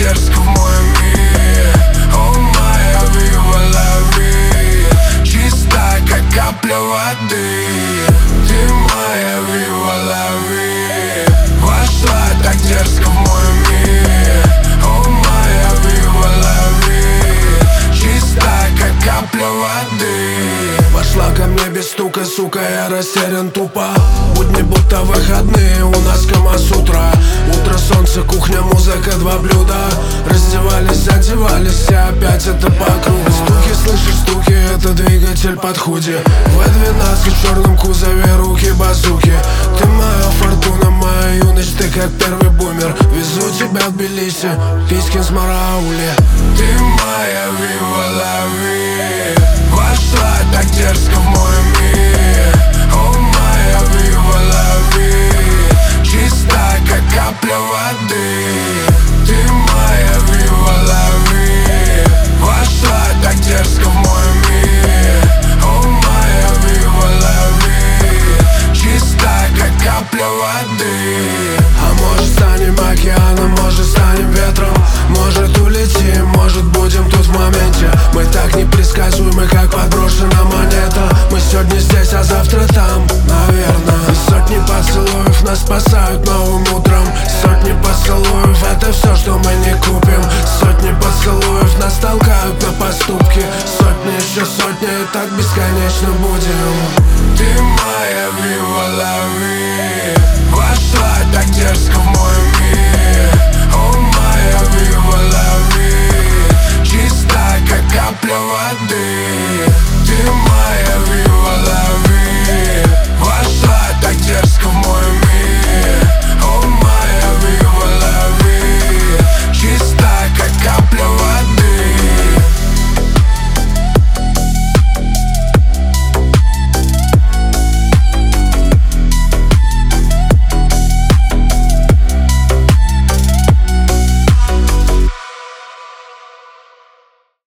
дерзко в мой мир. О, моя Viva la vida, чиста, как капля воды. Ты моя Viva la vida, вошла так дерзко в мой мир. О, моя Viva la vida, чиста, как капля воды. Вошла ко мне без стука, сука, я растерян тупо. Будни будто выходные, у нас Камасутра. Утро, солнце, кухня, музыка, два блюда. Раздевались, одевались, и опять это по кругу. Стуки, слышишь стуки, это двигатель под худи. В12 в черном кузове, руки базуки. Ты моя фортуна, моя юность, ты как первый бумер. Везу тебя в Тбилиси, Пискин, Смараули. Ты моя Viva la vida, вошла так дерзко в мой мир. О, моя Viva la vida, чиста, как капля воды. Ты моя Viva la vida, вошла так дерзко в мой мир. О, моя Viva la vida, чиста, как капля воды. А может станем океаном, может станем ветром. Может улетим, может будем тут в моменте. Мы так непредсказуемы, как подброшена монета. Мы сегодня здесь, а завтра там, наверное. И сотни поцелуев нас спасают новым утром. Сотни поцелуев, это все, что мы не купим. Сотни поцелуев нас толкают на поступки. Сотни, еще сотни, и так бесконечно будем. Ты моя Viva la vida, вошла так дерзко в мой мир. О, моя Viva la vida, чиста, как капля воды. Ты моя